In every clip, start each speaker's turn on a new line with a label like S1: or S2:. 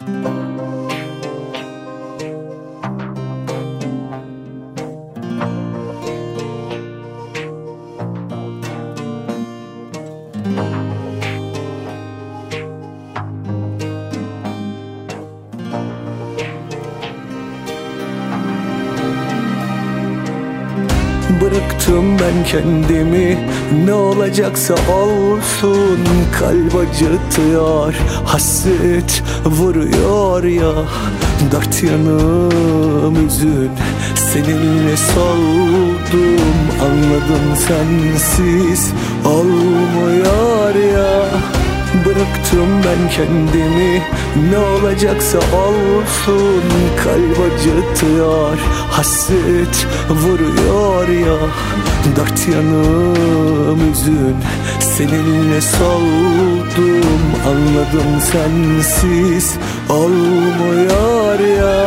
S1: Bıraktım ben kendimi, ne olacaksa olsun. Kalp acıtıyor, hasret vuruyor ya. Dört yanım üzün, seninle soldum. Anladım sensiz olmuyor ya. Bıraktım ben kendimi, ne olacaksa olsun. Kalp acıtıyor, hasret vuruyor ya. Dört yanım üzün, seninle soldum. Anladım sensiz olmuyor ya.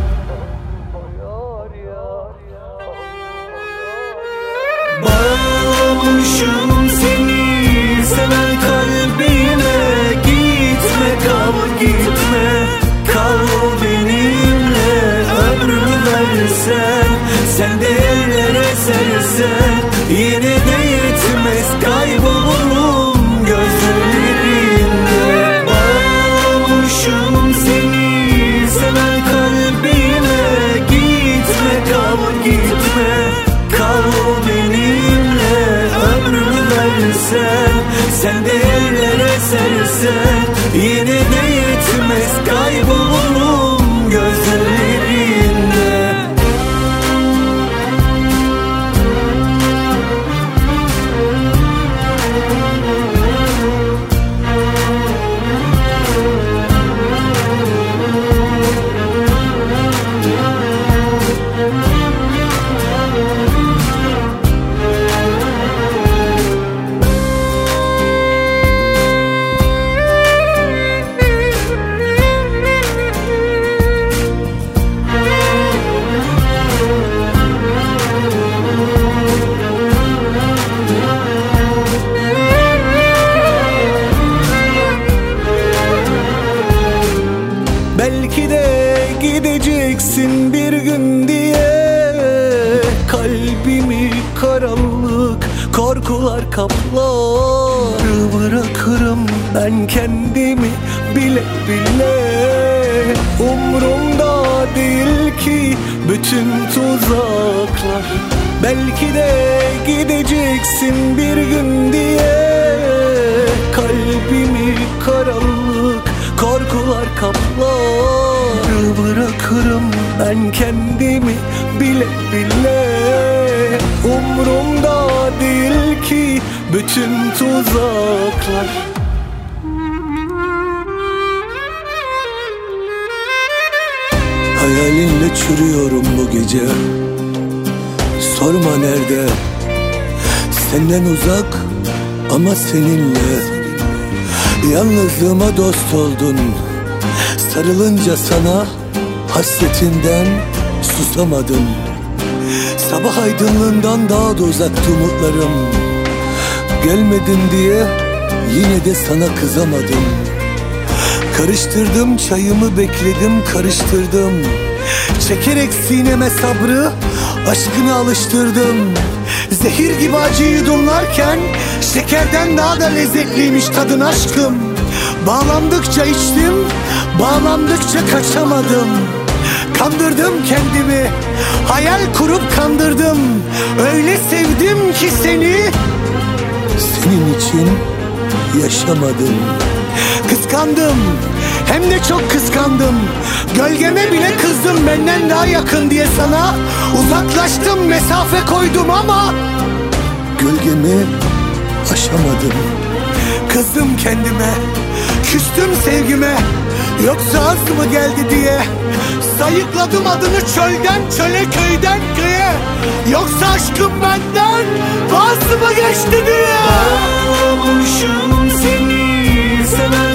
S1: Bağlamışım seni seven kalbime. Gitme kal gitme, kal benimle. Ömrümü versen, sen de ellere sersen, yine de yetmez, kaybolurum gözlerinde. Bağlamışım seni seven kalbime. Gitme kal gitme, kal benimle. Ömrümü versen, sen de ellere sersen, yine de yetmez, kaybolurum gözlerinde. Belki de gideceksin bir gün diye kalbimi karanlık korkular kaplar. Bırakırım ben kendimi bile bile. Umrumda değil ki bütün tuzaklar. Belki de gideceksin bir gün diye kalbimi karanlık korkular kaplar. Bırakırım ben kendimi bile bile. Umrumda değil ki bütün tuzaklar. Hayalinle çürüyorum bu gece. Sorma nerede, senden uzak ama seninle. Yalnızlığıma dost oldun, sarılınca sana hasretinden susamadım. Sabah aydınlığından daha da uzaktı umutlarım. Gelmedin diye yine de sana kızamadım. Karıştırdım çayımı, bekledim karıştırdım. Çekerek sineme sabrı, aşkını alıştırdım. Zehir gibi acıyı yudumlarken şekerden daha da lezzetliymiş tadın aşkım. Bağlandıkça içtim, bağlandıkça kaçamadım. Kandırdım kendimi, hayal kurup kandırdım. Öyle sevdim ki seni, senin için yaşamadım. Kıskandım, hem de çok kıskandım. Gölgeme bile kızdım benden daha yakın diye sana. Uzaklaştım, mesafe koydum ama gölgemi aşamadım. Kızdım kendime, küstüm sevgime. Yoksa az mı geldi diye sayıkladım adını çölden çöle, köyden köye. Yoksa aşkım benden vaz mı geçti diye. Bağlamışım seni seven